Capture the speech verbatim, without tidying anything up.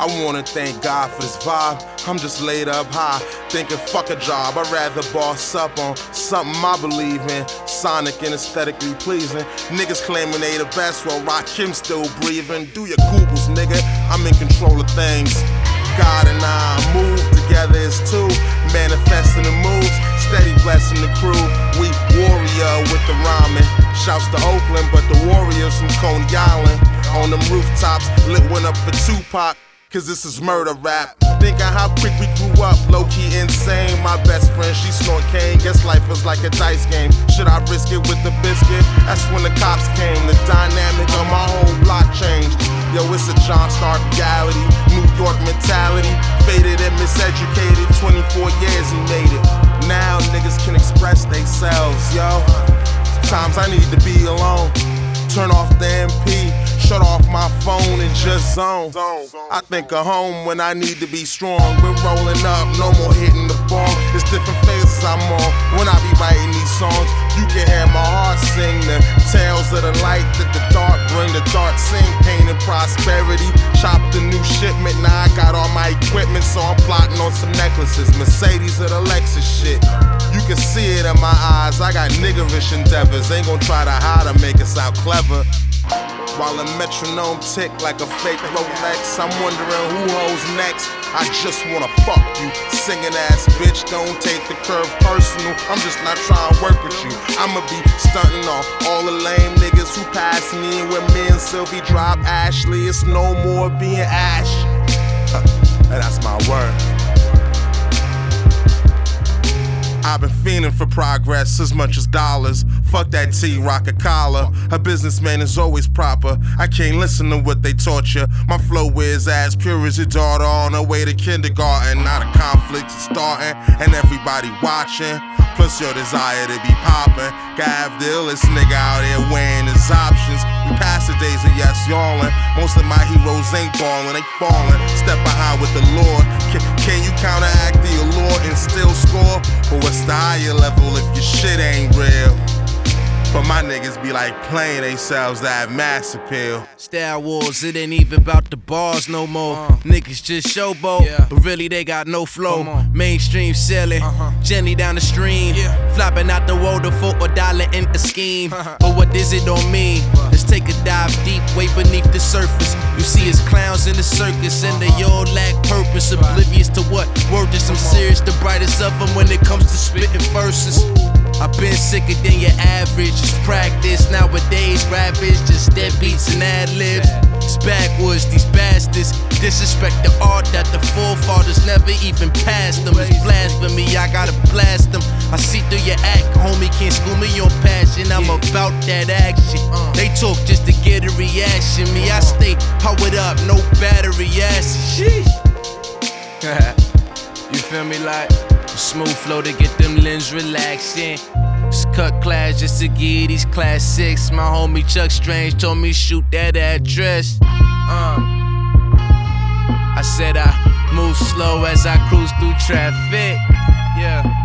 I wanna thank God for this vibe. I'm just laid up high, thinking fuck a job. I'd rather boss up on something I believe in. Sonic and aesthetically pleasing. Niggas claiming they the best while Rakim still breathing. Do your Googles, nigga, I'm in control of things. God and I move together as two, manifesting the moves, steady blessing the crew. We warrior with the rhyming. Shouts to Oakland, but the warriors from Coney Island. On them rooftops, lit one up for Tupac, cause this is murder rap. Think of how quick we grew up, low-key insane. My best friend, she snort cane. Guess life was like a dice game. Should I risk it with the biscuit? That's when the cops came. The dynamic of my whole block changed. Yo, it's a John Stark reality, New York mentality. Faded and miseducated, twenty-four years he made it. Now niggas can express themselves, yo. Sometimes I need to be alone. Turn off the M P, shut off my phone and just zone. I think of home when I need to be strong. We're rolling up, no more hitting the ball. It's different phases I'm on when I be writing these songs. You can hear my heart sing the tales of the light that the dark bring. The dark sing pain and prosperity. Chopped a new shipment, now I got all my equipment, so I'm plotting on some necklaces. Mercedes or the Lexus shit. You can see it in my eyes, I got niggerish endeavors. Ain't gon' try to hide or make it sound clever. While a metronome tick like a fake Rolex, I'm wondering who holds next. I just wanna fuck you, singing ass bitch. Don't take the curve personal, I'm just not trying to work with you. I'ma be stunting off all the lame niggas who pass me. And when me and Sylvie drop Ashley, it's no more being Ash. Huh, and that's my word. I've been fiending for progress as much as dollars. Fuck that T, rock a collar. A businessman is always proper. I can't listen to what they taught you. My flow is as pure as your daughter on her way to kindergarten. Not a conflict is starting and everybody watching. Plus your desire to be poppin'. Gav the illest nigga out here weighing his options. We past the days of yes yawling. Most of my heroes ain't ballin', they fallin'. Step behind with the Lord. Can, can you counteract the allure and still score? But what's the higher level if your shit ain't real? But my niggas be like playing themselves to have mass appeal. Style wars, it ain't even about the bars no more. Uh, niggas just showboat, yeah. But really they got no flow. Mainstream selling, uh-huh. Jenny down the stream, yeah. Flopping out the water for a dollar in the scheme. Uh-huh. But what does it don't mean? Uh-huh. Let's take a dive deep, way beneath the surface. You see us clowns in the circus, and they all lack purpose. Oblivious to what word is, I'm serious, the brightest of them when it comes to spitting verses. I've been sicker than your average. Just practice nowadays. Rap is just dead beats and ad libs. It's backwards, these bastards disrespect the art that the forefathers never even passed them. It's blasphemy, I gotta blast them. I see through your act, homie, can't school me on passion. I'm about that action. They talk just to get a reaction. Me, I stay powered up, no battery acid. You feel me like? Smooth flow to get them limbs relaxing. Just cut class just to give these classics. My homie Chuck Strange told me shoot that address. Uh. I said I move slow as I cruise through traffic. Yeah.